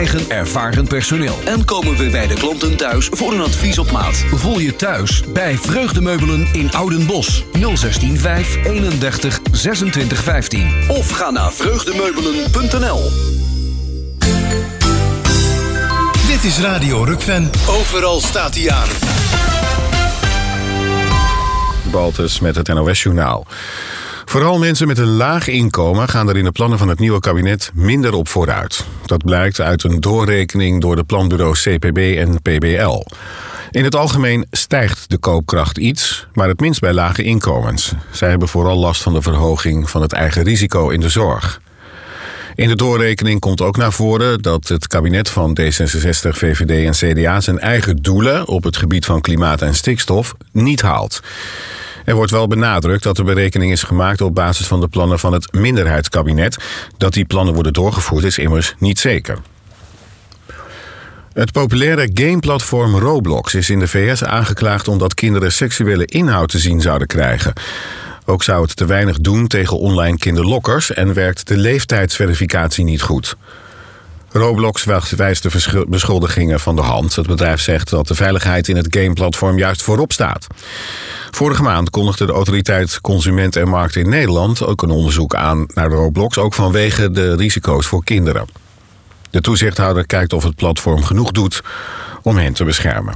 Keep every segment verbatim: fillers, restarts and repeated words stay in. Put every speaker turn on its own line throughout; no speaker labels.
eigen ervaren personeel. En komen we bij de klanten thuis voor een advies op maat. Voel je thuis bij Vreugdemeubelen in Oudenbosch. nul zestien vijf eenendertig zesentwintig vijftien. Of ga naar vreugdemeubelen punt n l.
Dit is Radio Rukven. Overal staat hij aan.
Baltus met het N O S-journaal. Vooral mensen met een laag inkomen gaan er in de plannen van het nieuwe kabinet minder op vooruit. Dat blijkt uit een doorrekening door de planbureaus C P B en P B L. In het algemeen stijgt de koopkracht iets, maar het minst bij lage inkomens. Zij hebben vooral last van de verhoging van het eigen risico in de zorg. In de doorrekening komt ook naar voren dat het kabinet van D zesenzestig, V V D en C D A zijn eigen doelen op het gebied van klimaat en stikstof niet haalt. Er wordt wel benadrukt dat de berekening is gemaakt op basis van de plannen van het minderheidskabinet. Dat die plannen worden doorgevoerd is immers niet zeker. Het populaire gameplatform Roblox is in de V S aangeklaagd omdat kinderen seksuele inhoud te zien zouden krijgen. Ook zou het te weinig doen tegen online kinderlokkers en werkt de leeftijdsverificatie niet goed. Roblox wijst de beschuldigingen van de hand. Het bedrijf zegt dat de veiligheid in het gameplatform juist voorop staat. Vorige maand kondigde de autoriteit Consument en Markt in Nederland ook een onderzoek aan naar Roblox, ook vanwege de risico's voor kinderen. De toezichthouder kijkt of het platform genoeg doet om hen te beschermen.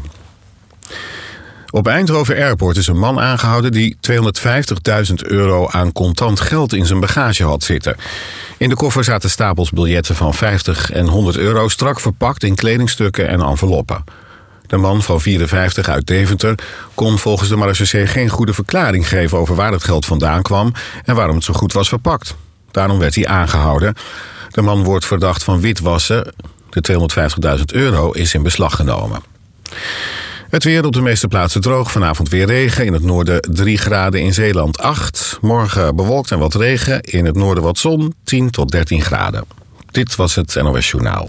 Op Eindhoven Airport is een man aangehouden die tweehonderdvijftigduizend euro aan contant geld in zijn bagage had zitten. In de koffer zaten stapels biljetten van vijftig en honderd euro strak verpakt in kledingstukken en enveloppen. De man van vierenvijftig uit Deventer kon volgens de marechaussee geen goede verklaring geven over waar het geld vandaan kwam en waarom het zo goed was verpakt. Daarom werd hij aangehouden. De man wordt verdacht van witwassen. De tweehonderdvijftigduizend euro is in beslag genomen. Het weer op de meeste plaatsen droog. Vanavond weer regen. In het noorden drie graden, in Zeeland acht. Morgen bewolkt en wat regen. In het noorden wat zon, tien tot dertien graden. Dit was het N O S-journaal.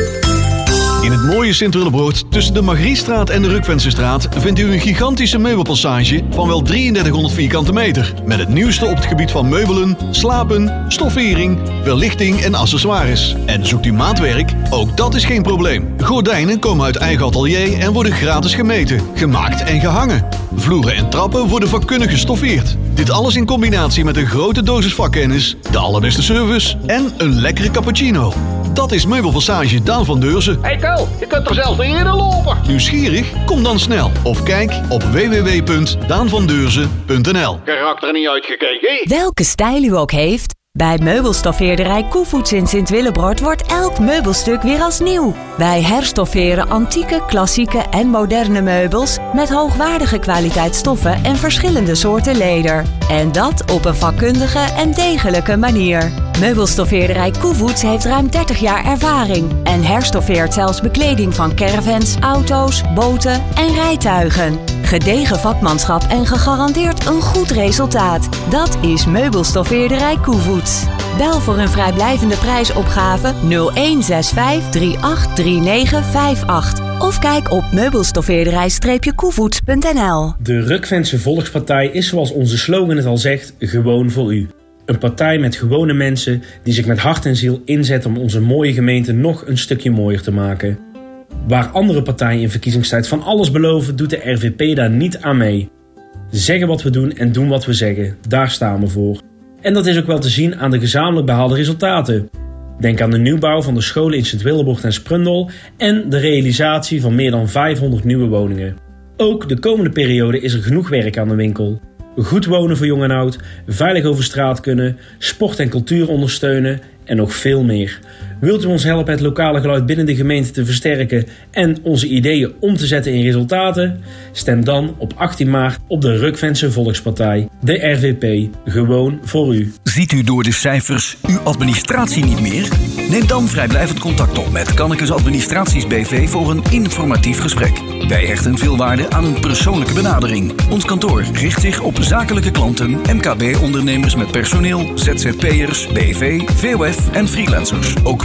In het mooie Sint-Willebroord, tussen de Margriestraat en de Rukvensestraat, vindt u een gigantische meubelpassage van wel drieëndertighonderd vierkante meter. Met het nieuwste op het gebied van meubelen, slapen, stoffering, verlichting en accessoires. En zoekt u maatwerk? Ook dat is geen probleem. Gordijnen komen uit eigen atelier en worden gratis gemeten, gemaakt en gehangen. Vloeren en trappen worden vakkundig gestoffeerd. Dit alles in combinatie met een grote dosis vakkennis, de allerbeste service en een lekkere cappuccino. Dat is Meubelpassage Daan van Deurzen.
Hey Kel, je kunt er zelfs niet eerder lopen.
Nieuwsgierig? Kom dan snel. Of kijk op w w w punt daan van deurzen punt n l.
Geraakt er niet uitgekeken.
Welke stijl u ook heeft, bij meubelstoffeerderij Koevoets in Sint-Willebroord wordt elk meubelstuk weer als nieuw. Wij herstofferen antieke, klassieke en moderne meubels met hoogwaardige kwaliteit stoffen en verschillende soorten leder. En dat op een vakkundige en degelijke manier. Meubelstoffeerderij Koevoets heeft ruim dertig jaar ervaring en herstoffeert zelfs bekleding van caravans, auto's, boten en rijtuigen. Gedegen vakmanschap en gegarandeerd een goed resultaat. Dat is Meubelstoffeerderij Koevoets. Bel voor een vrijblijvende prijsopgave nul een zes vijf drie acht drie negen vijf acht of kijk op meubelstoffeerderij koevoets punt n l.
De Rukvense Volkspartij is, zoals onze slogan het al zegt, gewoon voor u. Een partij met gewone mensen die zich met hart en ziel inzetten om onze mooie gemeente nog een stukje mooier te maken. Waar andere partijen in verkiezingstijd van alles beloven, doet de R V P daar niet aan mee. Zeggen wat we doen en doen wat we zeggen, daar staan we voor. En dat is ook wel te zien aan de gezamenlijk behaalde resultaten. Denk aan de nieuwbouw van de scholen in Sint-Willebroord en Sprundel en de realisatie van meer dan vijfhonderd nieuwe woningen. Ook de komende periode is er genoeg werk aan de winkel. Goed wonen voor jong en oud, veilig over straat kunnen, sport en cultuur ondersteunen en nog veel meer. Wilt u ons helpen het lokale geluid binnen de gemeente te versterken en onze ideeën om te zetten in resultaten? Stem dan op achttien maart op de Rukvense Volkspartij, de R V P, gewoon voor u.
Ziet u door de cijfers uw administratie niet meer? Neem dan vrijblijvend contact op met Kannekes Administraties B V voor een informatief gesprek. Wij hechten veel waarde aan een persoonlijke benadering. Ons kantoor richt zich op zakelijke klanten, M K B-ondernemers met personeel, Z Z P'ers, B V, V O F en freelancers. Ook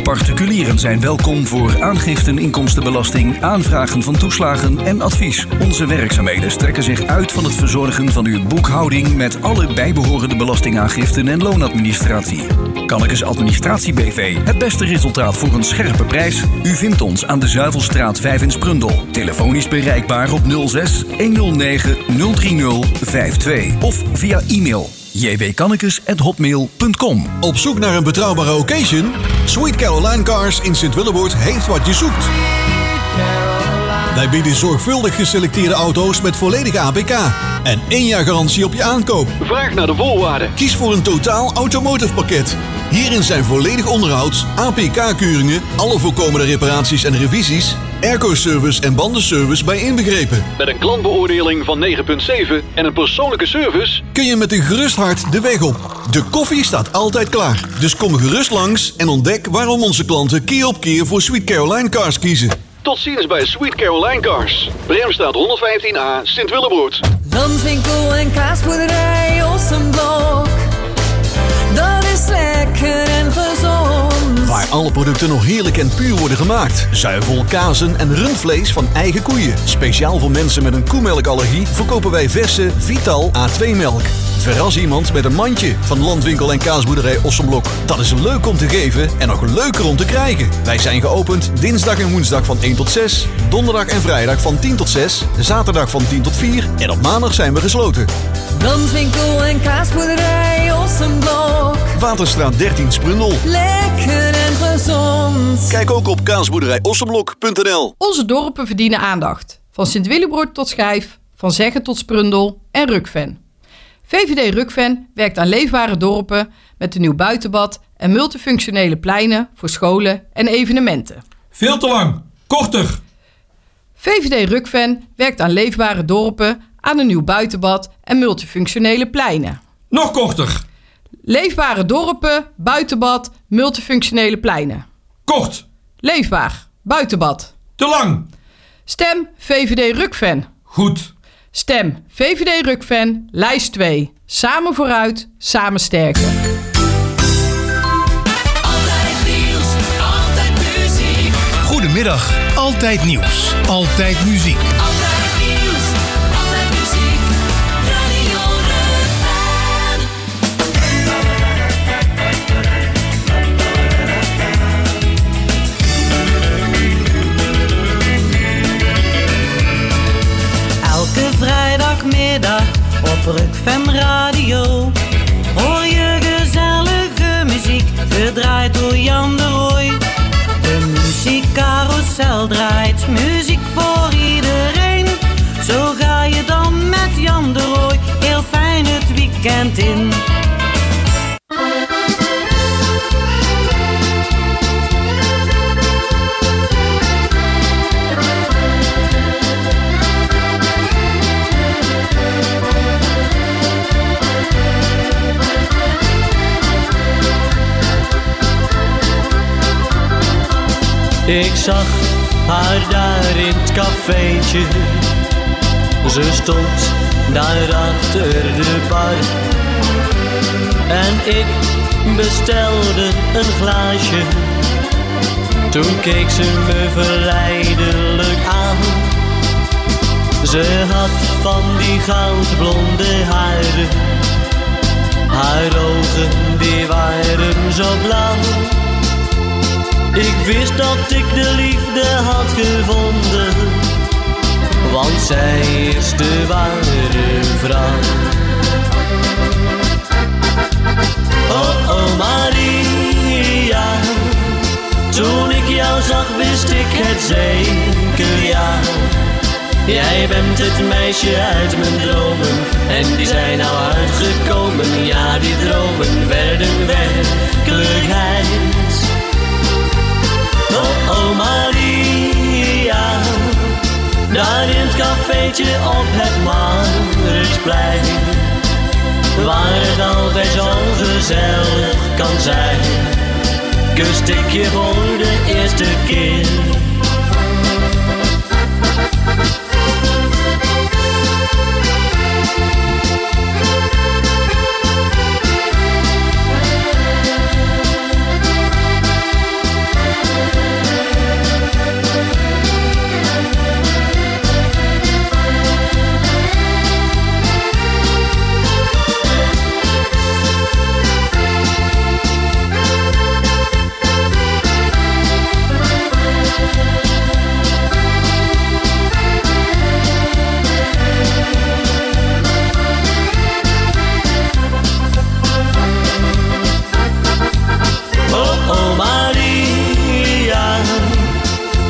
Particulieren zijn welkom voor aangiften inkomstenbelasting, aanvragen van toeslagen en advies. Onze werkzaamheden strekken zich uit van het verzorgen van uw boekhouding met alle bijbehorende belastingaangiften en loonadministratie. Kannekes Administratie B V. Het beste resultaat voor een scherpe prijs? U vindt ons aan de Zuivelstraat vijf in Sprundel. Telefonisch bereikbaar op nul zes honderdnegen nul drie nul vijf twee of via e-mail j w kannekes at hotmail punt com.
Op zoek naar een betrouwbare occasion? Sweet Caroline Cars in Sint-Willeboord heeft wat je zoekt. Wij bieden zorgvuldig geselecteerde auto's met volledige A P K en één jaar garantie op je aankoop.
Vraag naar de voorwaarden.
Kies voor een totaal automotive pakket. Hierin zijn volledig onderhouds, A P K-keuringen, alle voorkomende reparaties en revisies, airco-service en bandenservice bij inbegrepen.
Met een klantbeoordeling van negen komma zeven en een persoonlijke service
Kun je met een gerust hart de weg op. De koffie staat altijd klaar. Dus kom gerust langs en ontdek waarom onze klanten keer op keer voor Sweet Caroline Cars kiezen.
Tot ziens bij Sweet Caroline Cars. Bremstraat honderdvijftien A, Sint-Willeboord.
Landwinkel en kaasboerderij Ossenblok. Dat is lekker en gezond.
Waar alle producten nog heerlijk en puur worden gemaakt. Zuivel, kazen en rundvlees van eigen koeien. Speciaal voor mensen met een koemelkallergie verkopen wij verse Vital A twee melk. Verras iemand met een mandje van Landwinkel en kaasboerderij Ossenblok. Dat is leuk om te geven en nog leuker om te krijgen. Wij zijn geopend dinsdag en woensdag van één tot zes, donderdag en vrijdag van tien tot zes, zaterdag van tien tot vier en op maandag zijn we gesloten.
Landwinkel en kaasboerderij Ossenblok.
Waterstraat dertien Sprundel.
Lekker en gezond.
Kijk ook op kaasboerderij ossenblok punt n l.
Onze dorpen verdienen aandacht. Van Sint-Willebroord tot Schijf, van Zeggen tot Sprundel en Rukven. V V D Rukven werkt aan leefbare dorpen met een nieuw buitenbad en multifunctionele pleinen voor scholen en evenementen.
Veel te lang. Korter.
V V D Rukven werkt aan leefbare dorpen aan een nieuw buitenbad en multifunctionele pleinen.
Nog korter.
Leefbare dorpen, buitenbad, multifunctionele pleinen.
Kort.
Leefbaar, buitenbad.
Te lang.
Stem V V D Rukven.
Goed.
Stem V V D Rukven, lijst twee. Samen vooruit, samen sterker.
Altijd nieuws, altijd muziek.
Goedemiddag, altijd nieuws, altijd muziek.
Altijd nieuws, altijd muziek. Radio Rukven.
Elke vrijdagmiddag op Rukven Radio hoor je gezellige muziek, gedraaid door Jan de Rooij. De muziekcarousel draait muziek voor iedereen. Zo ga je dan met Jan de Rooij heel fijn het weekend in.
Ik zag haar daar in het cafeetje. Ze stond daar achter de bar. En ik bestelde een glaasje. Toen keek ze me verleidelijk aan. Ze had van die goudblonde haren. Haar ogen die waren zo blauw. Ik wist dat ik de liefde had gevonden, want zij is de ware vrouw. Oh, oh Maria, toen ik jou zag wist ik het zeker, ja. Jij bent het meisje uit mijn dromen en die zijn nou uitgekomen. Ja, die dromen werden werkelijkheid. Oh, oh Maria, daar in het cafeetje op het Mauritsplein, waar het altijd zo gezellig kan zijn, kust ik je voor de eerste keer.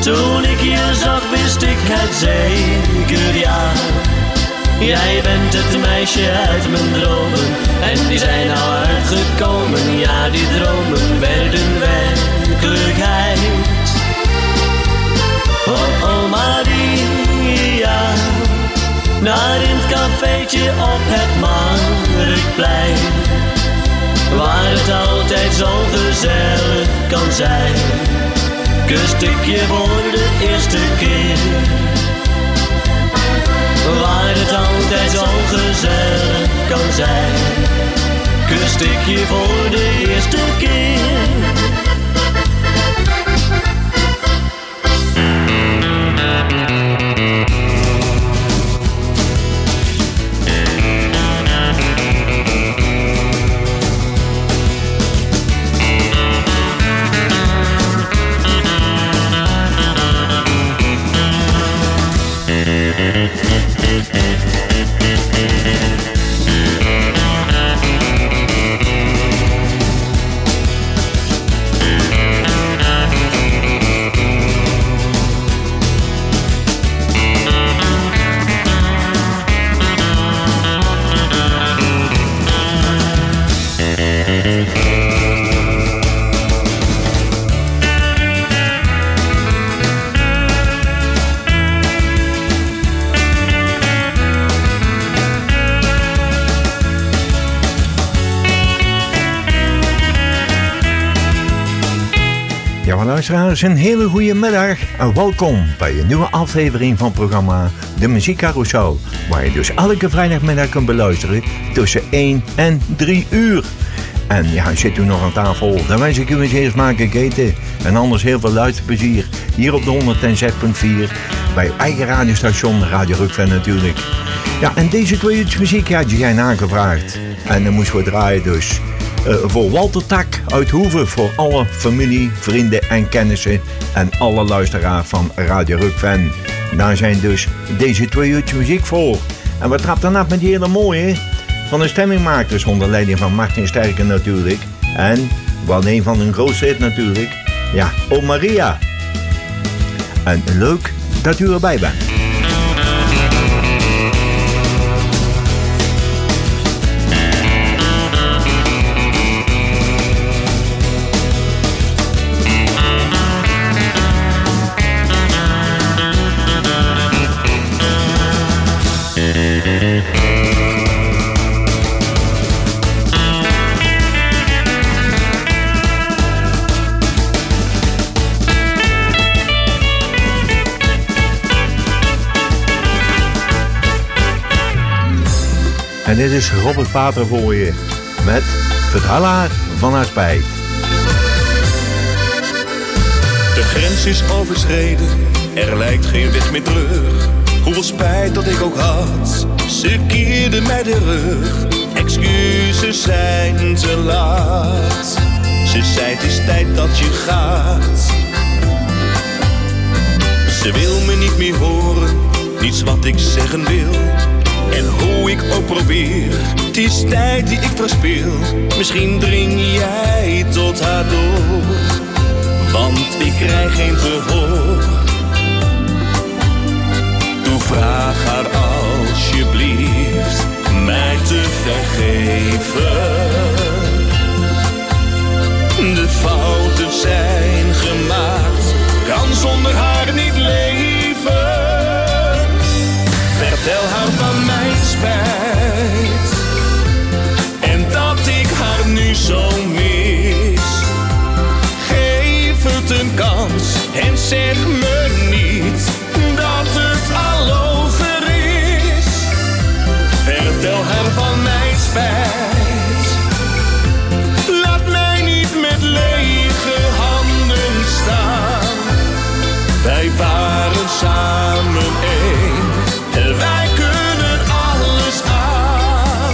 Toen ik je zag wist ik het zeker, ja. Jij bent het meisje uit mijn dromen en die zijn nou uitgekomen. Ja, die dromen werden werkelijkheid. Oh, oh Maria, daar in het cafeetje op het Marktplein, waar het altijd zo gezellig kan zijn, kuste ik je voor de eerste keer. Waar het altijd zo gezellig kan zijn, kuste ik je voor de eerste keer.
Luisteraars, een hele goede middag en welkom bij een nieuwe aflevering van het programma De Muziekcarousel, waar je dus elke vrijdagmiddag kunt beluisteren tussen één en drie uur. En ja, zit u nog aan tafel, dan wens ik u eens eerst maken eten en anders heel veel luisterplezier hier op de honderdzes komma vier bij uw eigen radiostation Radio Rukven natuurlijk. Ja, en deze twee uurtjes muziek ja, die zijn aangevraagd en dan moesten we draaien dus. Uh, voor Walter Tak uit Hoeve, voor alle familie, vrienden en kennissen en alle luisteraars van Radio Rukven. Daar zijn dus deze twee uurtjes muziek voor. En we trappen dan af met die hele mooie van de stemmingmakers onder leiding van Martin Sterken natuurlijk. En wat een van hun grootste hit natuurlijk, ja, O Maria. En leuk dat u erbij bent. En dit is Robert Pater voor je met Vertella van haar spijt.
De grens is overschreden, er lijkt geen weg meer terug. Hoeveel spijt dat ik ook had, ze keerde mij de rug. Excuses zijn te laat, ze zei het is tijd dat je gaat. Ze wil me niet meer horen, niets wat ik zeggen wil. En hoe ik ook probeer, het is tijd die ik verspil. Misschien dring jij tot haar door, want ik krijg geen verhoor. Doe vraag haar alsjeblieft mij te vergeven. De fouten zijn gemaakt, kan zonder haar niet leven. Vertel haar van mijn spijt en dat ik haar nu zo mis. Geef het een kans en zeg me niet dat het al over is. Vertel haar van mijn spijt. Laat mij niet met lege handen staan. Wij waren samen één. Wij kunnen alles aan.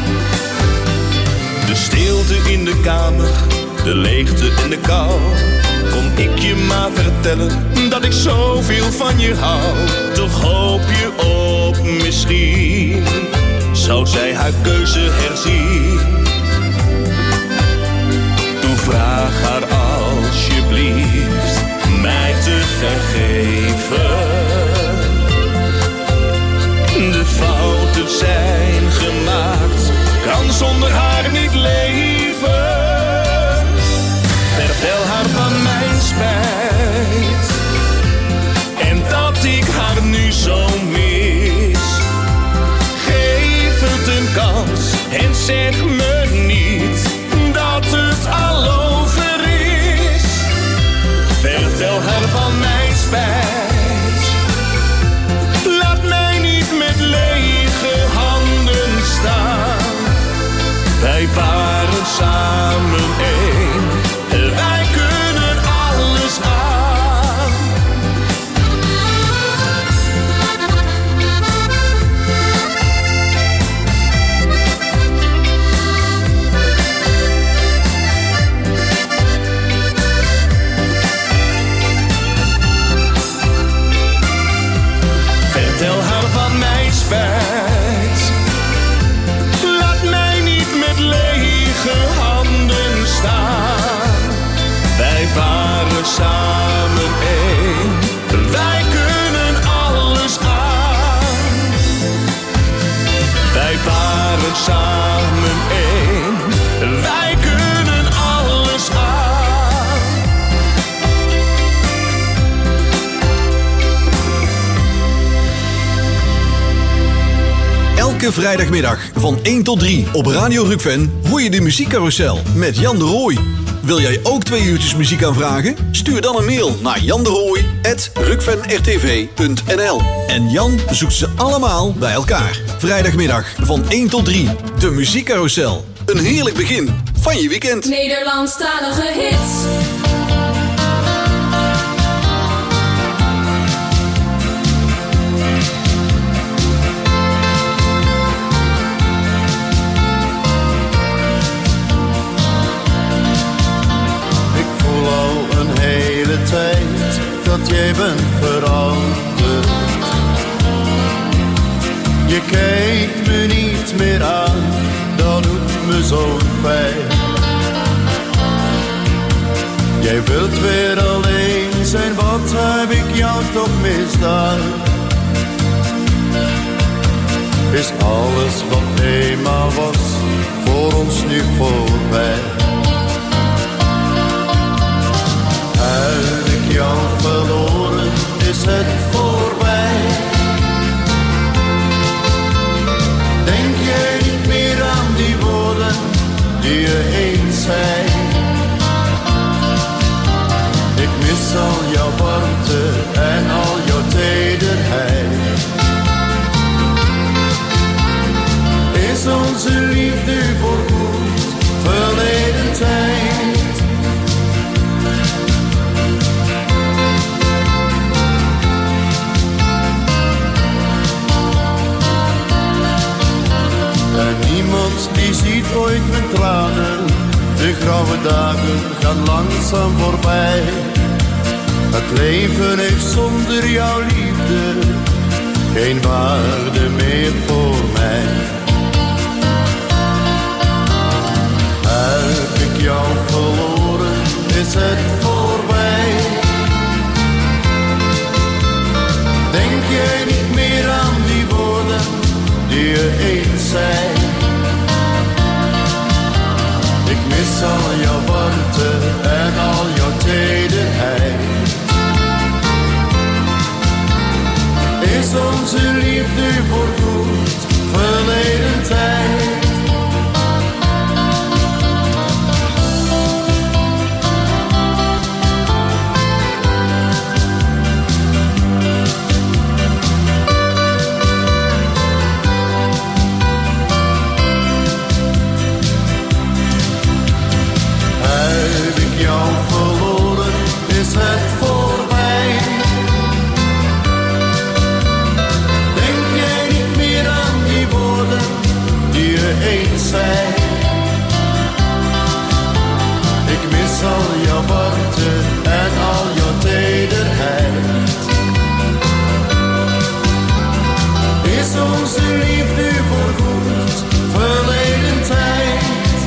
De stilte in de kamer, de leegte en de kou. Kon ik je maar vertellen dat ik zoveel van je hou. Toch hoop je op misschien, zou zij haar keuze herzien. Doe vraag haar alsjeblieft mij te vergeven. spijt. Laat mij niet met lege handen staan. Wij waren samen één. Wij kunnen alles aan. Vertel haar van mijn spijt. Laat mij niet met lege handen staan. Wij waren samen één. Wij kunnen alles aan. Wij waren samen één. Wij kunnen alles aan.
Elke vrijdagmiddag van één tot drie op Radio Rukven hoor je de muziekcarousel met Jan de Rooij. Wil jij ook twee uurtjes muziek aanvragen? Stuur dan een mail naar janderooij apenstaartje rukven r t v punt n l. En Jan zoekt ze allemaal bij elkaar. Vrijdagmiddag van één tot drie. De muziekcarousel. Een heerlijk begin van je weekend.
Nederlandstalige hits.
Ik voel al een hele tijd dat jij bent veranderd. Je kijkt me niet meer aan, dat doet me zo'n pijn. Jij wilt weer alleen zijn, wat heb ik jou toch misdaan? Is alles wat eenmaal was, voor ons nu voorbij? Heb ik jou verloren, is het voorbij? Denk jij niet meer aan die woorden die je eens zei? Ik mis al jouw warmte en al jouw tederheid. Is onze liefde voorgoed verleden tijd? En niemand die ziet ooit mijn tranen. De grauwe dagen gaan langzaam voorbij. Het leven heeft zonder jouw liefde geen waarde meer voor mij. Heb ik jou verloren, is het voorbij? Denk jij niet meer aan die woorden die je eens zei? Ik mis al jouw warmte en al jouw tederheid. Is onze liefde voorgoed verleden tijd? Heb ik jou verloren, is het voorbij? Denk jij niet meer aan die woorden die je eens zei? Ik mis al jouw warmte en al jouw tederheid. Is onze liefde voorgoed verleden tijd?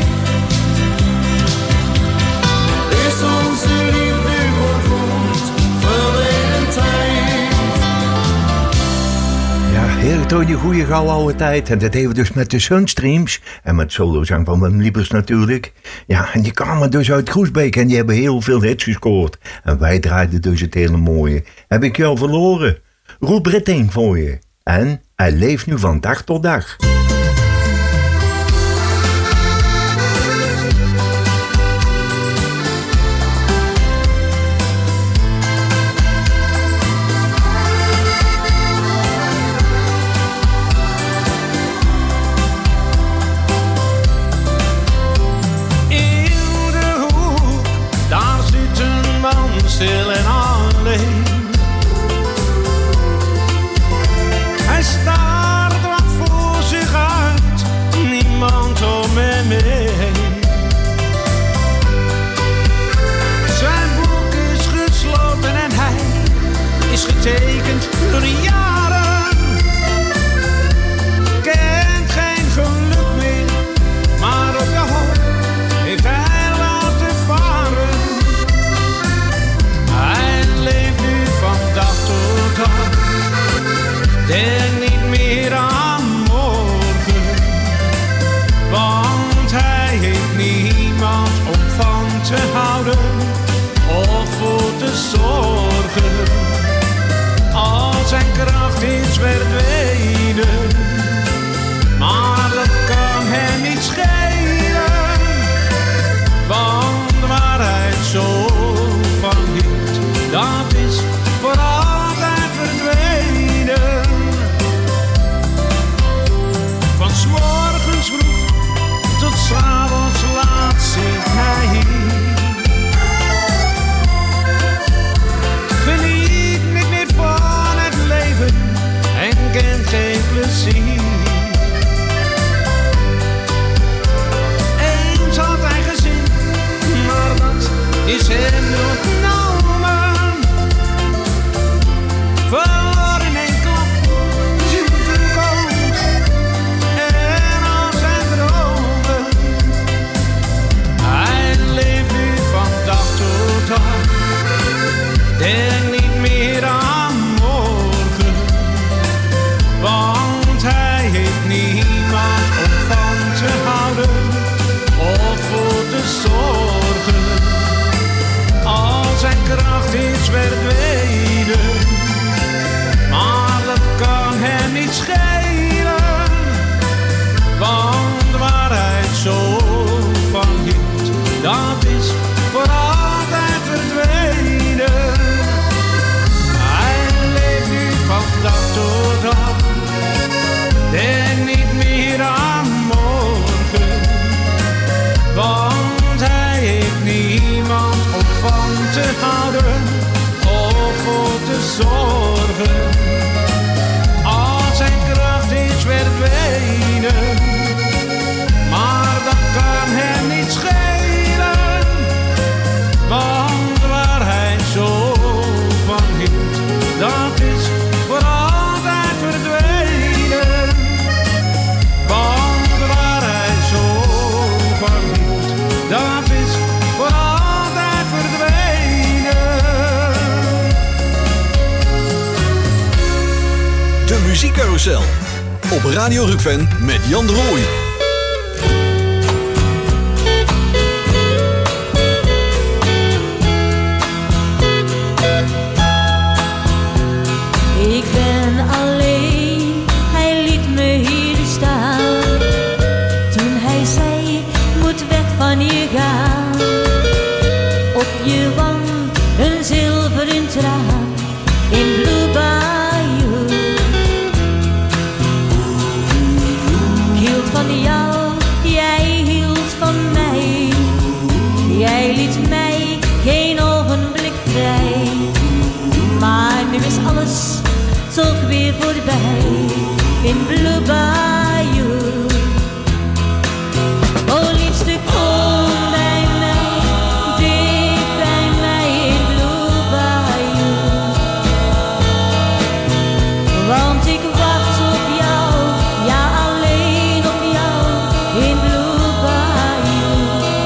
Is onze liefde voorgoed verleden tijd?
Ja, heerlijk toch, die goede gouden oude tijd. En dat even dus met de Sunstreams. En met solozang van Wim Liebers natuurlijk. Ja, en die kwamen dus uit Groesbeek. En die hebben heel veel hits gescoord. En wij draaiden dus het hele mooie. Heb ik jou verloren? Roep Britting voor je. En hij leeft nu van dag tot dag.
blind door de jaren. Kent geen geluk meer, maar op de hoop heeft hij laten varen. Hij leeft nu van dag tot dag, denk niet meer aan morgen, want hij heeft niemand om van te houden of voor te zorgen. Al zijn kracht is verdwenen, maar dat kan hem niet schelen, want waar hij zo van hield, dat is voor altijd verdwenen. Van 's morgens vroeg tot 's avonds laat zit hij hier. Geniet niet meer van het leven en kent geen plezier. Eens had hij gezin, maar dat is hem ontnomen. Verloren in één klap zijn toekomst en al zijn dromen. Hij leeft nu van dag tot dag, denk niet meer aan morgen, want hij heeft niemand om van te houden of voor te zorgen. Al zijn kracht is verdwenen, maar dat kan hem niet schelen, want waar hij zo van hield, dat is voor altijd verdwenen. Hij leeft nu van dag tot dag, denk niet meer aan morgen, want hij heeft niemand om van te houden of voor te zorgen. Al zijn kracht is verdwenen, maar dat kan hem niet schelen, want waar hij zo van hield, dat is voor altijd verdwenen. Want waar hij zo van hield, dat is voor altijd verdwenen.
De Muziekcarousel op Radio Rukven met Jan de Rooij.
Ik ben alleen, hij liet me hier staan. Toen hij zei, moet weg van je gaan. Op je wang een zilveren traan in Blue Bayou. Ik hield van jou, jij hield van mij. Jij liet mij geen ogenblik vrij. Maar nu is alles toch weer voorbij in Blue Bayou. Oh liefste, kom bij mij, dicht bij mij in Blue Bayou. Want ik wacht op jou, ja alleen op jou in Blue Bayou.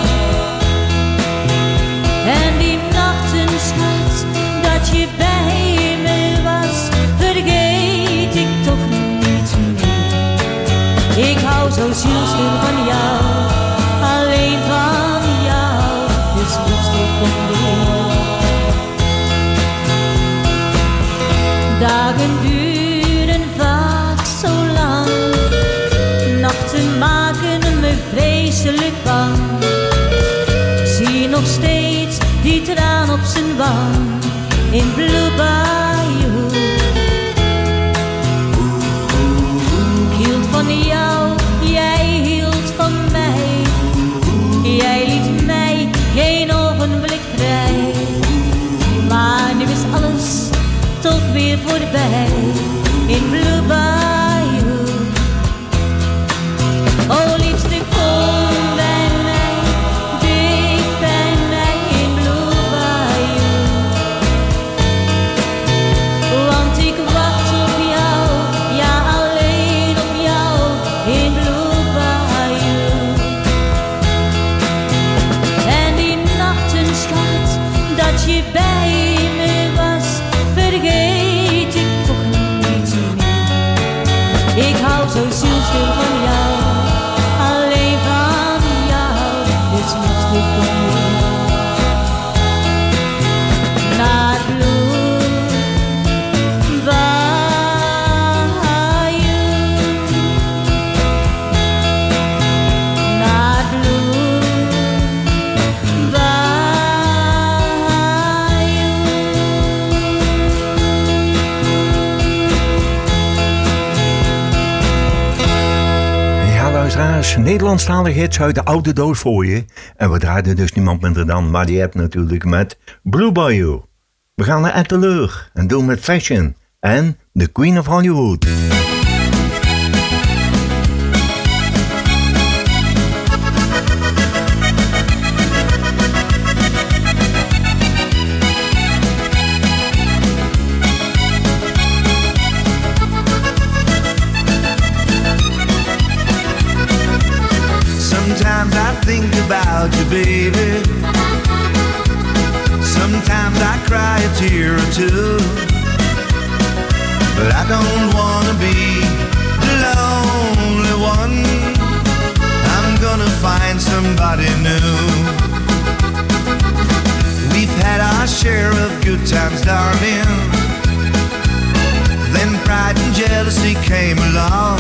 En die nachten, schat, dat je bij me was, vergeet ik toch niet meer. Ik hou zo zielsveel van jou, alleen van jou, dus liefste kom weer. Dagen duren vaak zo lang, nachten maken me vreselijk bang. Zie nog steeds die traan op zijn wang in Blue Bayou. Ik hield van jou, jij hield van mij. Jij liet mij geen ogenblik vrij. Maar nu is alles toch weer voorbij in Blue Bayou. Oh liefste, kom bij mij, dicht bij mij in Blue Bayou. Want ik
luisteraars, Nederlandstalige hits uit de oude doos voor je. En we draaiden dus niemand minder dan, maar die hebt natuurlijk met Blue Bayou. We gaan naar Etteleur en doen met Fashion en The Queen of Hollywood.
Sometimes I think about you, baby. Sometimes I cry a tear or two. But I don't wanna be the lonely one. I'm gonna find somebody new. We've had our share of good times, darling. Then pride and jealousy came along.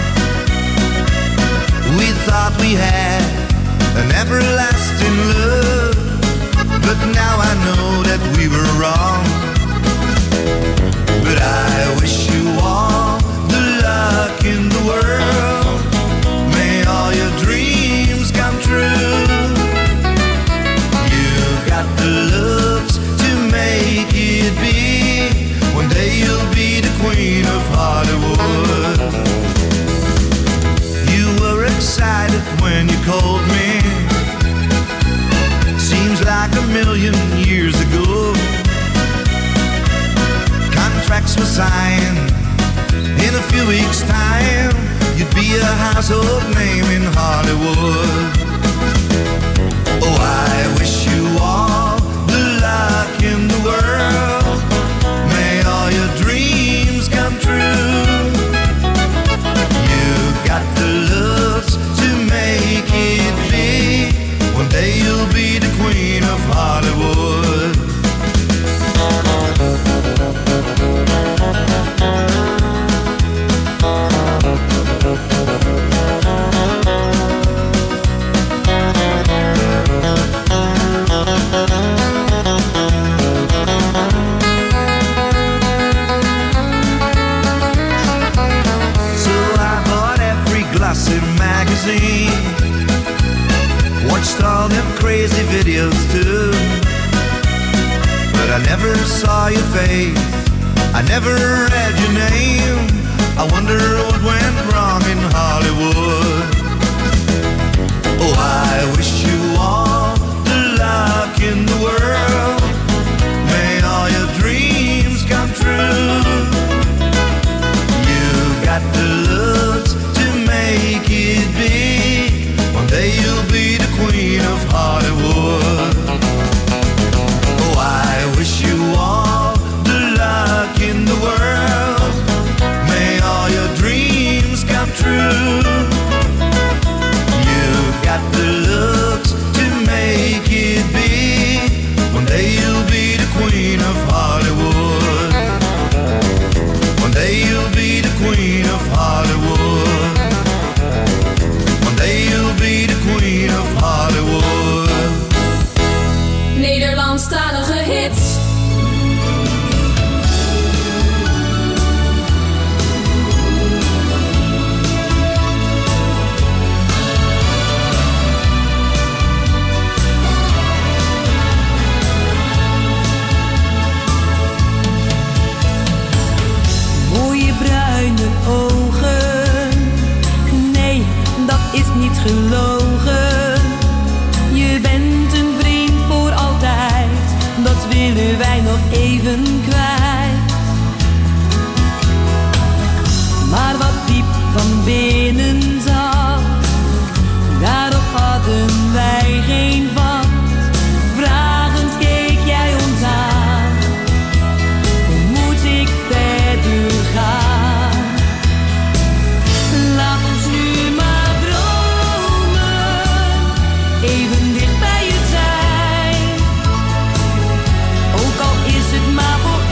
We thought we had an everlasting love, but now I know that we were wrong. But I wish you all the luck in the world. May all your dreams come true. You've got the looks to make it be. One day you'll be the queen of Hollywood. Excited when you called me. Seems like a million years ago. Contracts were signed. In a few weeks' time, you'd be a household name in Hollywood. Oh, I wish you all the luck in the world. May all your dreams come true. You've got the looks to make it be. One day you'll be the queen of Hollywood. Watched all them crazy videos too, but I never saw your face, I never read your name. I wonder what went wrong in Hollywood. Oh, I wish you all the luck in the world. May all your dreams come true. You've got the looks to make it be. One day you'll be the queen of Hollywood. Oh, I wish you all the luck in the world. May all your dreams come true. You've got the looks to make it be. One day you'll be the queen of Hollywood. One day you'll be the queen of Hollywood. One day you'll be the queen of Hollywood.
Nederlandstalige hits.
Mooie bruine ogen, nee, dat is niet gelogen. Je bent een vriend voor altijd, dat willen wij nog even kwijt. Maar wat diep van binnen zat, daarop hadden wij geen vat. Vragend keek jij ons aan, hoe moet ik verder gaan? Laat ons nu maar dromen, even dicht bij je zijn. Ook al is het maar voor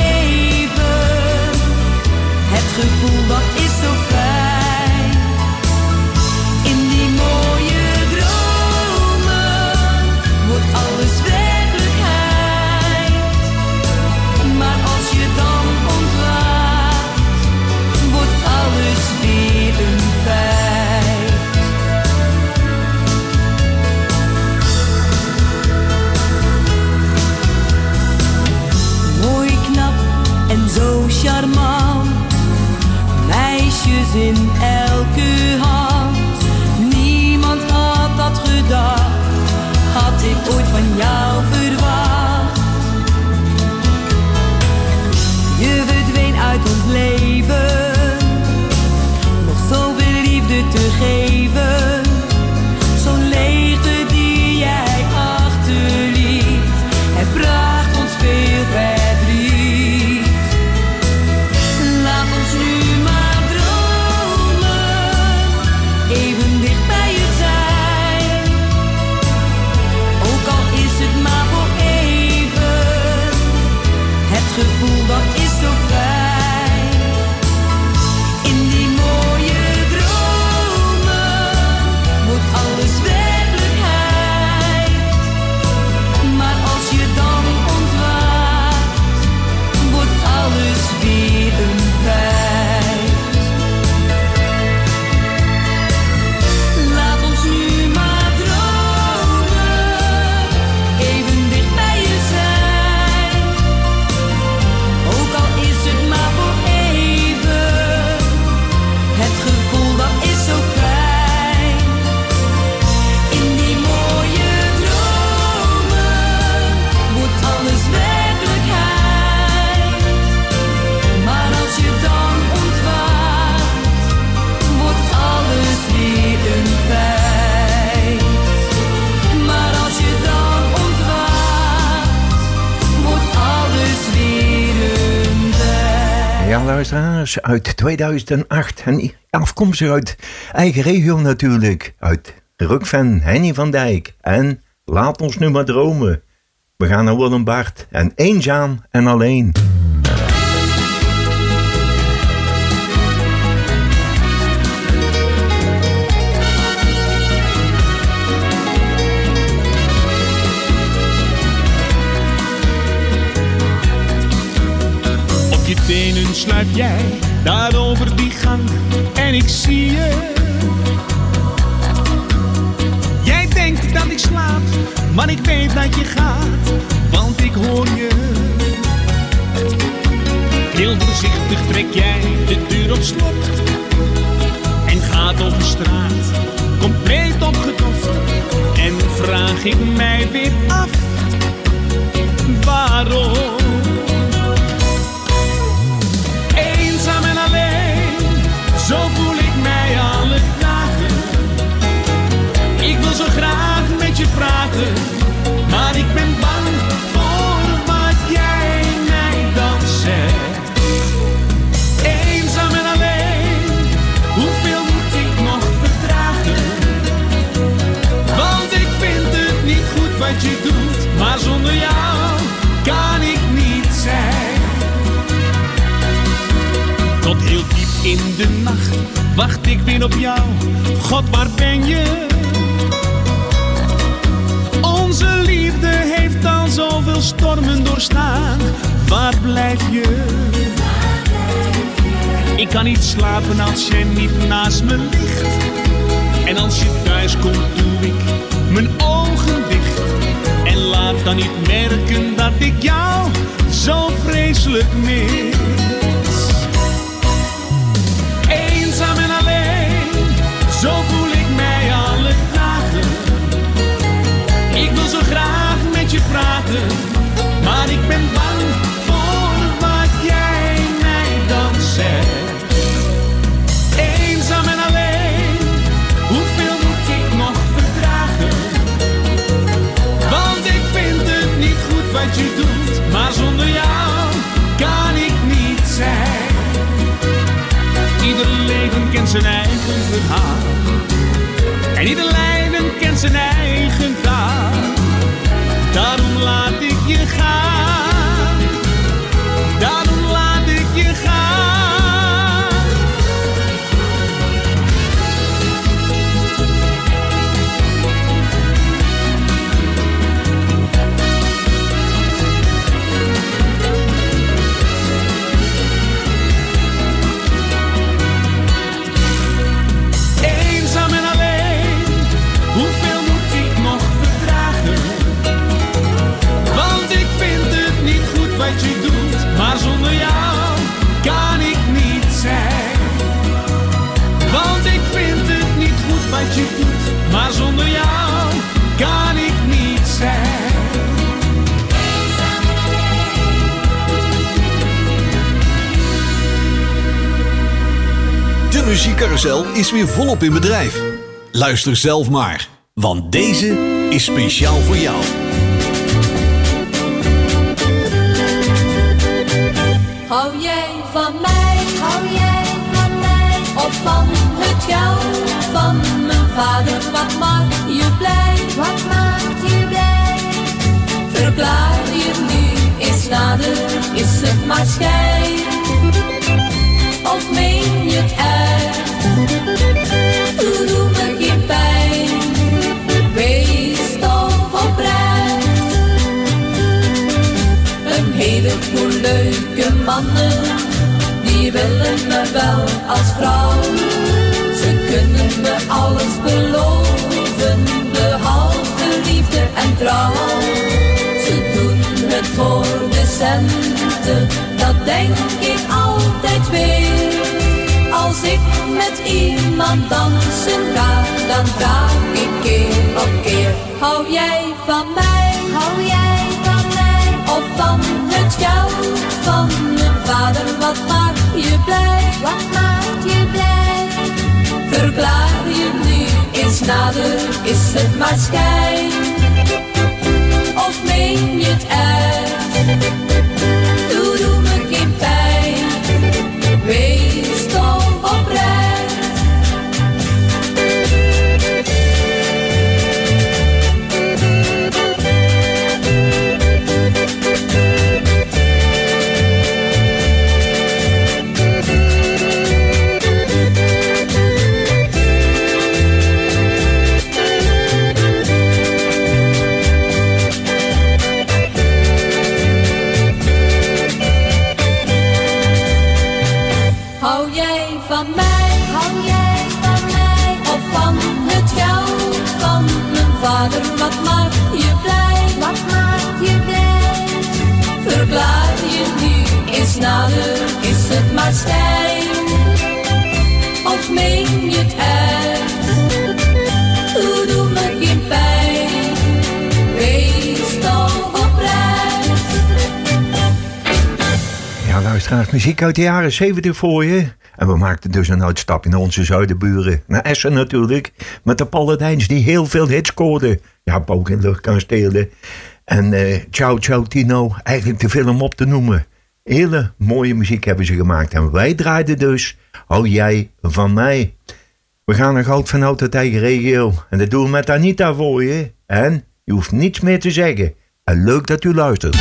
ijsjes in elke hand. Niemand had dat gedacht, had ik ooit van jou verwacht. Je verdween uit ons leven, nog zoveel liefde te geven. Zo'n leegte die jij achterliet, het bracht ons veel verdriet. Laat ons nu maar dromen, even dicht bij je zijn. Ook al is het maar voor even, het gevoel dat is zo fijn. In die mooie dromen wordt alles werkelijkheid. Maar als je dan ontwaakt, wordt alles weer een feit. Laat ons nu maar dromen, even dicht bij je zijn. Ook al is het maar voor even, het gevoel dat is zo fijn. In die mooie dromen wordt alles werkelijkheid. Maar als je dan ontwaakt, wordt alles weer een feit. Maar als je dan ontwaakt, wordt alles weer een feit.
Ja, luisteraars, uit tweeduizend acht en afkomstig uit eigen regio natuurlijk. Uit Rukven, Henny van Dijk en Laat ons nu maar dromen. We gaan naar Willem Bart en Eenzaam en Alleen.
Op je tenen sluip jij daar over die gang en ik zie je. Jij denkt dat ik slaap, maar ik weet dat je gaat, want ik hoor je. Heel voorzichtig trek jij de deur op slot en gaat over straat, compleet opgetoft. En vraag ik mij weer af, waarom? Eenzaam en alleen, zo voel ik mij alle dagen. Ik wil zo graag met je praten, maar ik ben bang voor wat jij mij dan zegt. Eenzaam en alleen, hoeveel moet ik nog verdragen? Want ik vind het niet goed wat je doet, maar zonder jou kan ik niet zijn. Tot heel diep in de nacht wacht ik weer op jou. God, waar ben je? Onze liefde heeft al zoveel stormen doorstaan. Waar blijf je? Ik kan niet slapen als jij niet naast me ligt. En als je thuis komt doe ik mijn ogen dicht. En laat dan niet merken dat ik jou zo vreselijk mis. Eenzaam en alleen, zo voel ik mij alle dagen. Ik wil zo graag met je praten, maar ik ben bang voor wat jij mij dan zegt. Eenzaam en alleen, hoeveel moet ik nog verdragen? Want ik vind het niet goed wat je doet, maar zonder jou kan ik niet zijn. Ieder leven kent zijn eigen verhaal en ieder lijden kent zijn eigen taal. Daarom laat ik je gaan, daarom laat ik je gaan. Eenzaam en alleen, hoeveel moet ik nog verdragen? Want ik vind
De muziekcarousel is weer volop in bedrijf. Luister zelf maar, want deze is speciaal voor jou.
Hou jij van mij, hou jij van mij, of van het geld van mijn vader? Wat maakt je blij, wat maakt je blij? Verklaar je nu eens nader, is het maar schijn? Of meen je het echt? Doe, doe me geen pijn, wees toch oprecht. Een heleboel leuke mannen, die willen me wel als vrouw. Ze kunnen me alles beloven, behalve liefde en trouw. Ze doen het voor de centen, dat denk ik altijd weer. Als ik met iemand dansen ga, dan vraag ik keer op keer. Hou jij van mij, hou jij van mij, of van het geld van mijn vader? Wat maakt je blij, wat maakt je blij? Verklaar je nu eens nader, is het maar schijn? Of meen je het echt? Doe, doe me geen pijn, wees toch oprecht. Wat maakt je blij, wat maakt je blij? Verklaar je nu eens nader, is het maar schijn? Of meen je het echt? Doe, doe me geen pijn, wees toch oprecht.
Ja, luisteraars, muziek uit de jaren zeventig voor je. En we maakten dus een uitstapje naar onze zuidenburen. Naar Essen natuurlijk. Met de Paladijns die heel veel hits scoorden. Ja, Pook in lucht kan stelen. En uh, Ciao Ciao Tino, eigenlijk te veel om op te noemen. Hele mooie muziek hebben ze gemaakt. En wij draaiden dus Hou jij van mij. We gaan naar Goud vanuit de eigen regio. En dat doen we met Anita voor je. En je hoeft niets meer te zeggen. En leuk dat u luistert.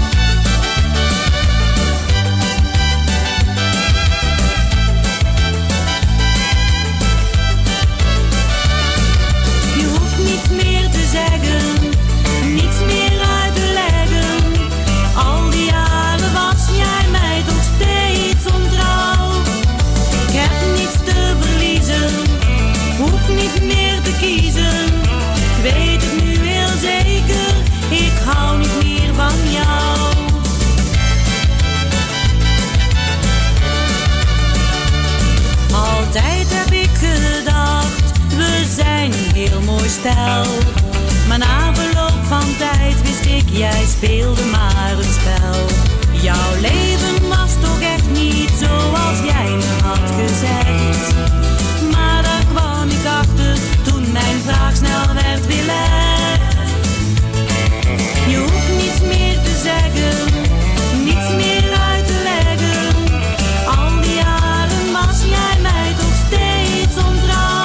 Maar na verloop van tijd wist ik, jij speelde maar een spel. Jouw leven was toch echt niet zoals jij me had gezegd. Maar daar kwam ik achter toen mijn vraag snel werd weerlegd. Je hoeft niets meer te zeggen, niets meer uit te leggen. Al die jaren was jij mij toch steeds ontrouw.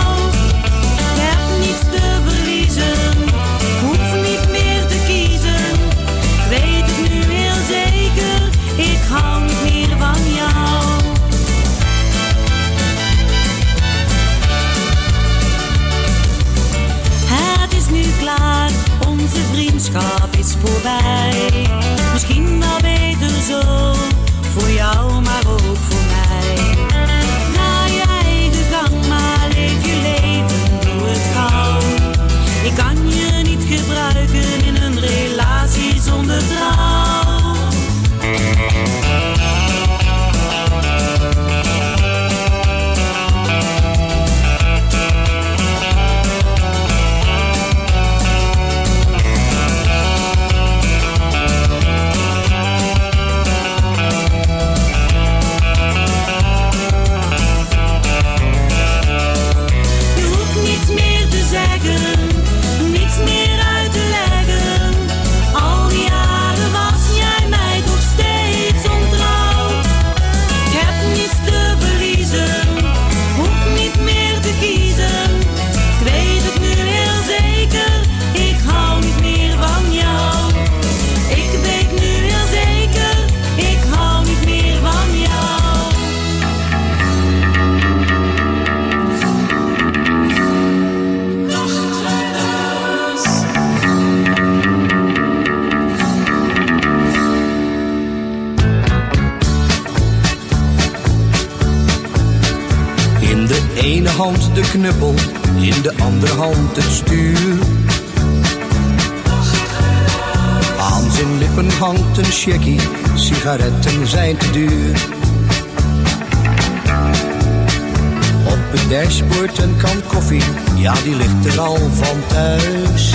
Hoef niet meer te kiezen, weet het nu heel zeker, ik hou
ene hand de knuppel, in de andere hand het stuur. Aan zijn lippen hangt een checkie, sigaretten zijn te duur. Op het dashboard een kan koffie, ja die ligt er al van thuis.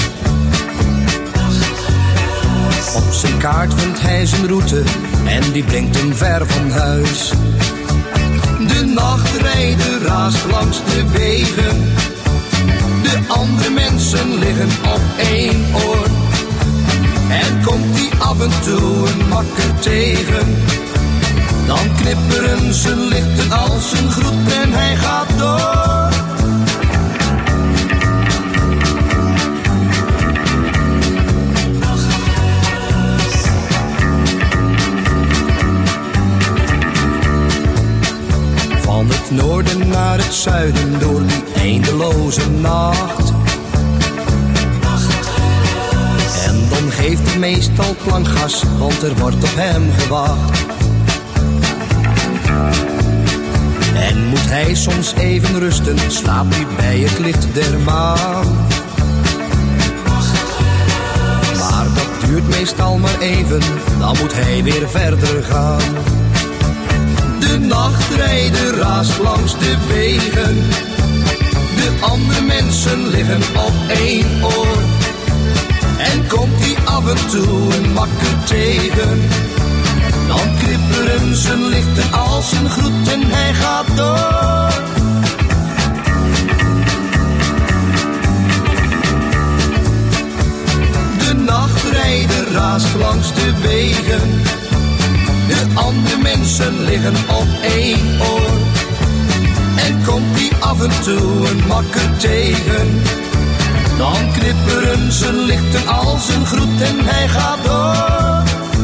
Op zijn kaart vindt hij zijn route en die brengt hem ver van huis. De nachtrijder raast langs de wegen, de andere mensen liggen op één oor. En komt hij af en toe een makker tegen, dan knipperen zijn lichten als een groet en hij gaat door. Van het noorden naar het zuiden door die eindeloze nacht. En dan geeft hij meestal plankgas, want er wordt op hem gewacht. En moet hij soms even rusten, slaapt hij bij het licht der maan. Maar dat duurt meestal maar even, dan moet hij weer verder gaan. De nachtrijder raast langs de wegen, de andere mensen liggen op één oor. En komt hij af en toe een makker tegen, dan knipperen zijn lichten als een groet en hij gaat door. De nachtrijder raast langs de wegen, de andere mensen liggen op één oor. En komt hij af en toe een makker tegen, dan knipperen zijn lichten als een groet en hij gaat door.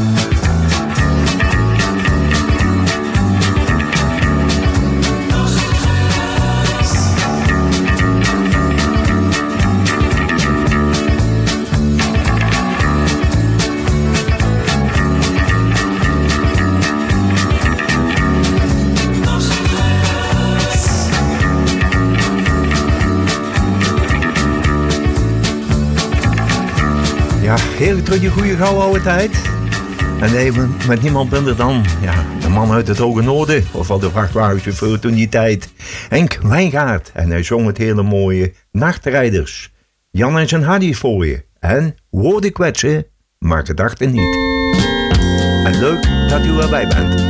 Ja, heerlijk tot je goede gouden oude tijd. En even met niemand minder dan ja, de man uit het Hoge Noorden, of al de vrachtwagenchauffeur toen die tijd, Henk Wijngaard. En hij zong het hele mooie Nachtrijders. Jan en zijn Hardy voor je. En woorden kwetsen, maar gedachten niet. En leuk dat u erbij bent.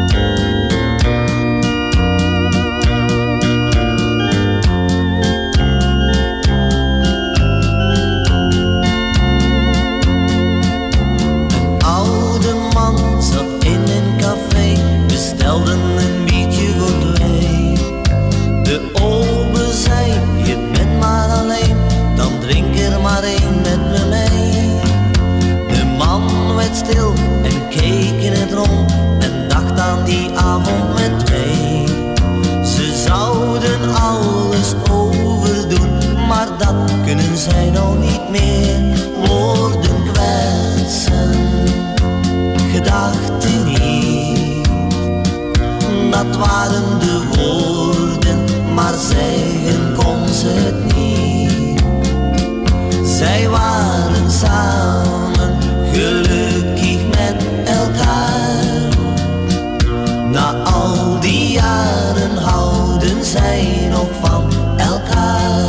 Een beetje voor twee. De ober zei, je bent maar alleen, dan drink er maar één met me mee. De man werd stil en keek in het rond en dacht aan die avond met twee. Ze zouden alles overdoen, maar dat kunnen zij nou niet meer. Woorden kwetsen, gedachten niet. Dat waren de woorden, maar zeggen kon ze het niet. Zij waren samen gelukkig met elkaar. Na al die jaren houden zij nog van elkaar.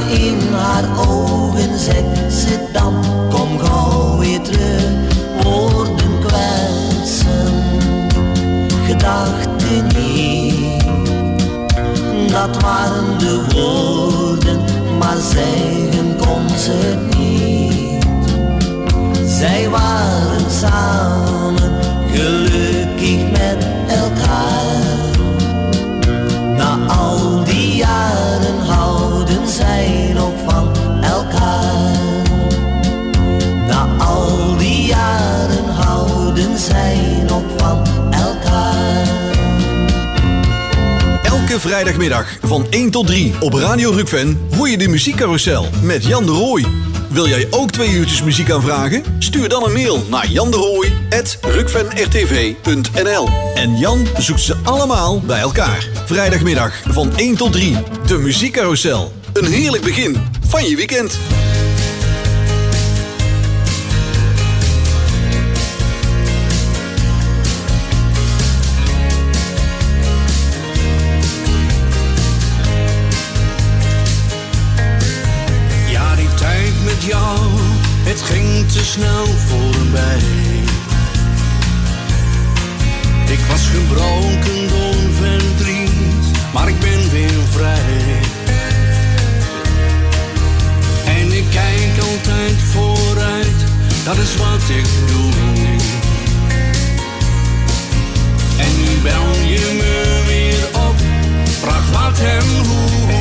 Zegt ze dan, kom gauw weer terug. Zij waren samen gelukkig met elkaar. Na al die jaren houden zij nog van elkaar. Na al die jaren houden zij nog van elkaar.
Elke vrijdagmiddag van één tot drie op Radio Rukven hoor je de muziekcarousel met Jan de Rooij. Wil jij ook twee uurtjes muziek aanvragen? Stuur dan een mail naar janderooij apenstaartje rukven r t v punt n l. En Jan zoekt ze allemaal bij elkaar. Vrijdagmiddag van één tot drie. De muziekcarousel. Een heerlijk begin van je weekend.
Jou, het ging te snel voorbij. Ik was gebroken door verdriet, maar ik ben weer vrij. En ik kijk altijd vooruit, dat is wat ik doe. En nu bel je me weer op, vraag wat en hoe.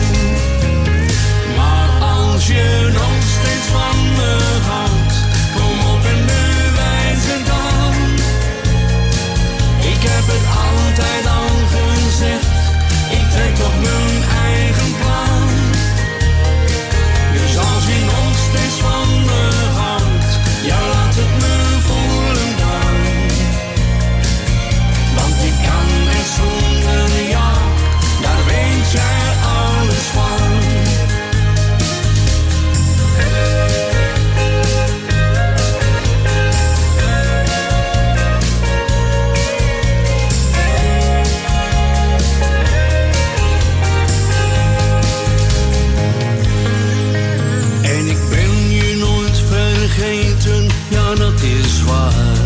Als je nog steeds van me houdt, kom op en bewijs het dan. Ik heb het altijd al gezegd, ik trek toch mijn eigen plan. Dus als je nog steeds van me houdt, ja laat het me voelen dan. Want ik kan het zonder jou, daar weet jij alles van. Ja, dat is waar.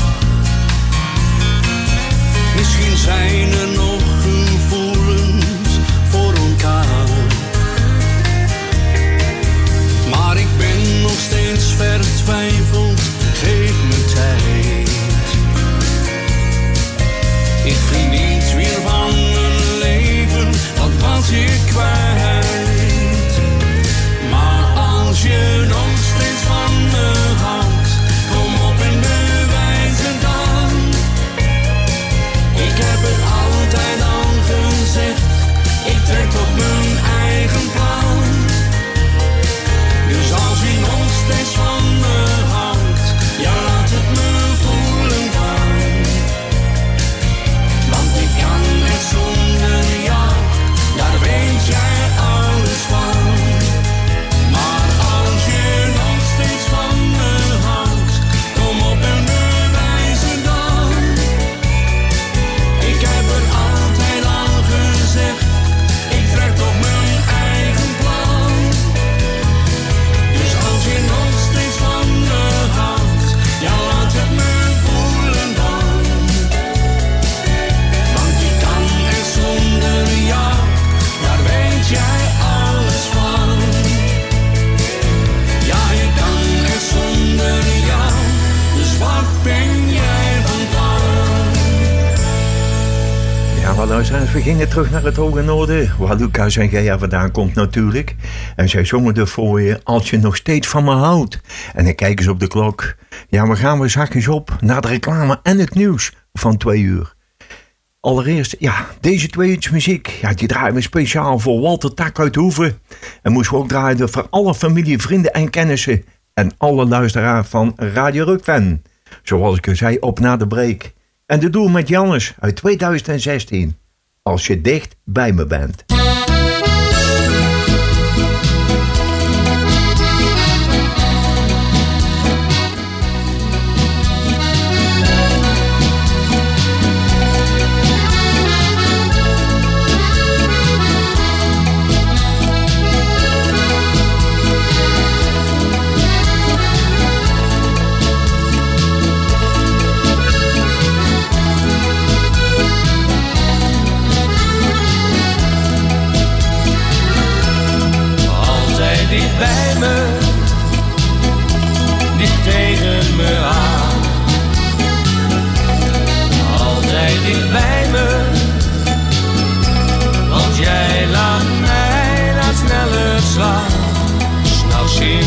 Misschien zijn er nog gevoelens voor elkaar. Maar ik ben nog steeds vertwijfeld, geef me tijd. Ik geniet weer van mijn leven, wat was ik kwijt. Maar als je nog steeds van me houdt, kom op en bewijs het dan. Ik heb het altijd al gezegd, ik trek toch mijn eigen plan. Dus als je nog steeds van me houdt, ja laat het me voelen dan. Want ik kan het zonder jou, daar weet jij alles van. Maar als je nog steeds van me houdt, kom op en bewijs het dan. Ik heb het altijd al gezegd, ik trek toch mijn eigen plan. Dus als je nog steeds van me houdt, ja laat het me voelen dan. Want je kan het zonder jou, daar weet jij alles van. Ja, je kan het zonder jou, dus wat ben jij van plan?
Ja, maar luisteraars, we gingen terug naar het Hoge Noorden, waar Lucas en Gea vandaan komt natuurlijk. En zij zongen er voor je, als je nog steeds van me houdt. En dan kijken ze op de klok. Ja, we gaan weer zachtjes op naar de reclame en het nieuws van twee uur. Allereerst, ja, deze twee uurtjes muziek, ja, die draaien we speciaal voor Walter Tak uit Hoeven. En moesten we ook draaien voor alle familie, vrienden en kennissen. En alle luisteraars van Radio Rukven. Zoals ik al zei, op na de break. En de doel met Jannes uit tweeduizend zestien. Als je dicht bij me bent.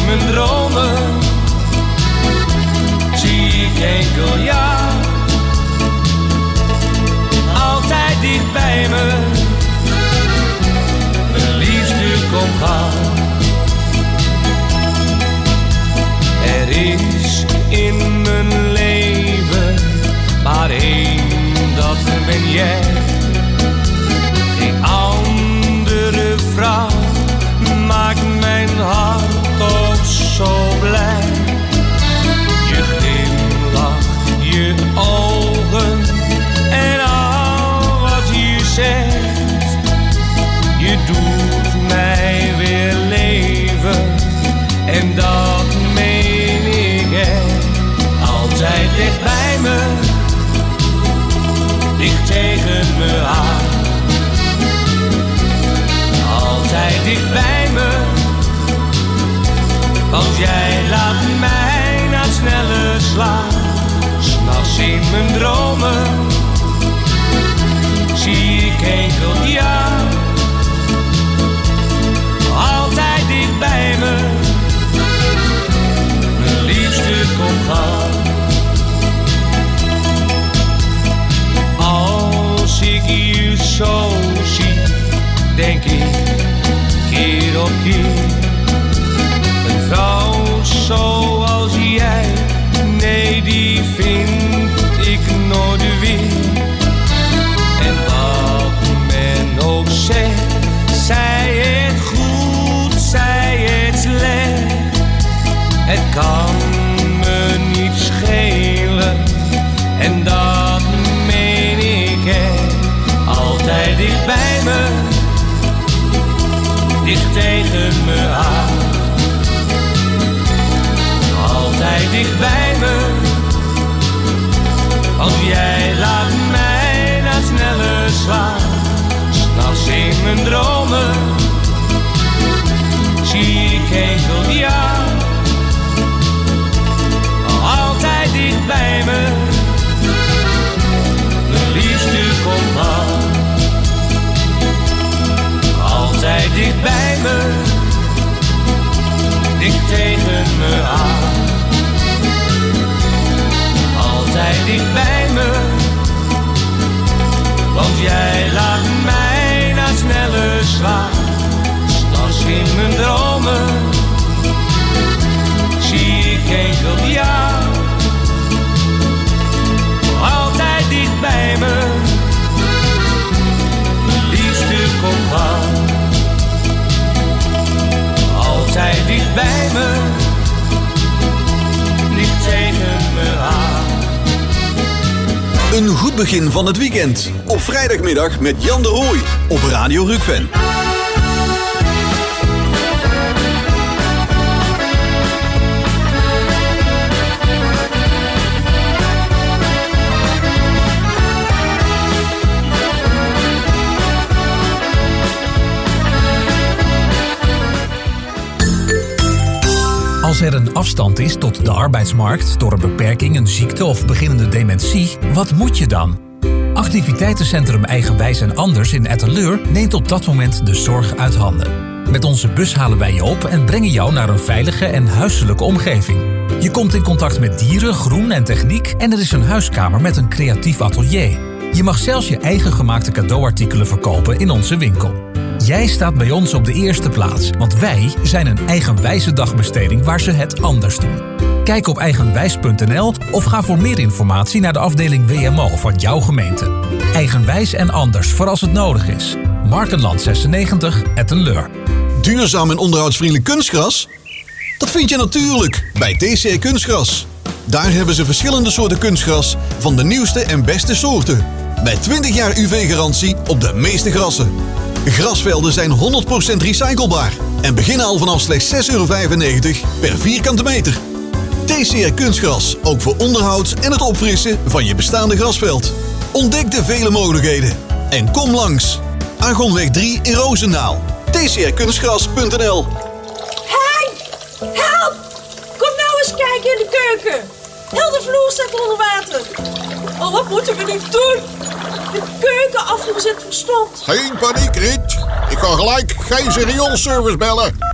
mijn dromen zie ik enkel jou. Altijd dicht bij me, mijn liefste kom gauw. Er is in mijn leven maar één, dat ben jij. Geen andere vrouw maakt mijn hart ook zo blij. Je glimlach, je ogen en al wat je zegt. Je doet mij weer leven en dat meen ik echt. Altijd dicht bij me, dicht tegen me aan. Altijd dicht bij me, want jij laat mij naar snelle slaan. 'Nachts in mijn dromen zie ik enkel jou. Altijd dicht bij me, mijn liefste kom gauw. Als ik je zo zie, denk ik keer op keer. Een vrouw zoals jij, nee die vind ik nooit weer. En wat men ook zegt, zij het goed, zij het slecht. Het kan me niet schelen en dat meen ik echt. Altijd dicht bij me, dicht tegen me aan. Altijd dicht bij me, want jij laat mij naar snelle slaan. 'Nachts in mijn dromen zie ik enkel jou. Altijd dicht bij me, mijn liefste kom gauw. Altijd dicht bij me, dicht tegen me aan. Altijd dicht bij me, want jij laat mij naar snelle slaan. 'Nachts in mijn dromen zie ik enkel jou. Altijd dicht bij me, mijn liefste kom gauw. Altijd dicht bij me, dicht tegen me aan.
Een goed begin van het weekend. Op vrijdagmiddag met Jan de Rooij op Radio Rukven.
Als er een afstand is tot de arbeidsmarkt door een beperking, een ziekte of beginnende dementie, wat moet je dan? Activiteitencentrum Eigenwijs en Anders in Etteleur neemt op dat moment de zorg uit handen. Met onze bus halen wij je op en brengen jou naar een veilige en huiselijke omgeving. Je komt in contact met dieren, groen en techniek en er is een huiskamer met een creatief atelier. Je mag zelfs je eigen gemaakte cadeauartikelen verkopen in onze winkel. Jij staat bij ons op de eerste plaats, want wij zijn een eigenwijze dagbesteding waar ze het anders doen. Kijk op eigenwijs punt n l of ga voor meer informatie naar de afdeling W M O van jouw gemeente. Eigenwijs en Anders voor als het nodig is. Markenland zesennegentig, Etteleur.
Duurzaam en onderhoudsvriendelijk kunstgras? Dat vind je natuurlijk bij T C R Kunstgras. Daar hebben ze verschillende soorten kunstgras van de nieuwste en beste soorten. Met twintig jaar U V-garantie op de meeste grassen. Grasvelden zijn honderd procent recyclebaar en beginnen al vanaf slechts zes euro vijfennegentig per vierkante meter. T C R Kunstgras, ook voor onderhoud en het opfrissen van je bestaande grasveld. Ontdek de vele mogelijkheden en kom langs. Argonweg drie in Roosendaal. T C R kunstgras punt n l.
Hey! Help! Kom nou eens kijken in de keuken. Heel de vloer staat onder water. Oh, wat moeten we nu doen? De keukenafvoer zit verstomd.
Geen paniek, Riet. Ik kan gelijk geen rioolservice bellen.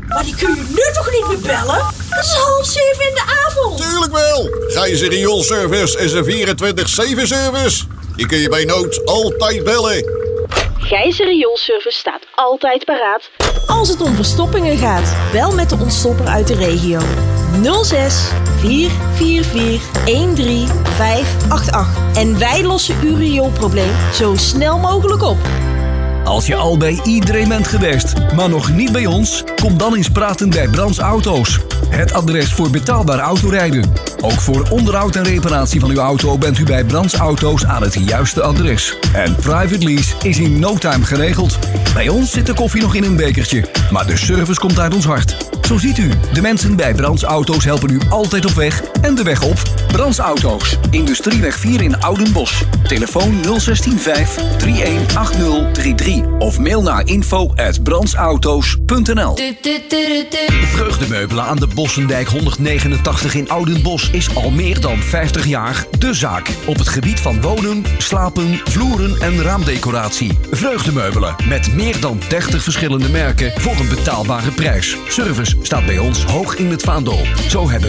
Maar die kun je nu toch niet meer bellen? Het is half zeven in de avond.
Tuurlijk wel. Gijzer Rioolservice is een vierentwintig zeven service. Die kun je bij nood altijd bellen.
Gijzer Rioolservice staat altijd paraat.
Als het om verstoppingen gaat, bel met de ontstopper uit de regio. nul zes vier vier vier een drie vijf acht acht. En wij lossen uw rioolprobleem zo snel mogelijk op.
Als je al bij iedereen bent geweest, maar nog niet bij ons, kom dan eens praten bij Brands Auto's. Het adres voor betaalbaar autorijden. Ook voor onderhoud en reparatie van uw auto bent u bij Brands Auto's aan het juiste adres. En private lease is in no time geregeld. Bij ons zit de koffie nog in een bekertje, maar de service komt uit ons hart. Zo ziet u, de mensen bij Brands Auto's helpen u altijd op weg en de weg op. Brands Auto's, Industrieweg vier in Oudenbosch. Telefoon nul een zes vijf drie een acht nul drie drie of mail naar info at brandsauto's punt n l. Vreugdemeubelen aan de Bossendijk honderdnegenentachtig in Oudenbosch is al meer dan vijftig jaar de zaak. Op het gebied van wonen, slapen, vloeren en raamdecoratie. Vreugdemeubelen met meer dan dertig verschillende merken voor een betaalbare prijs. Service staat bij ons hoog in het vaandel. Zo hebben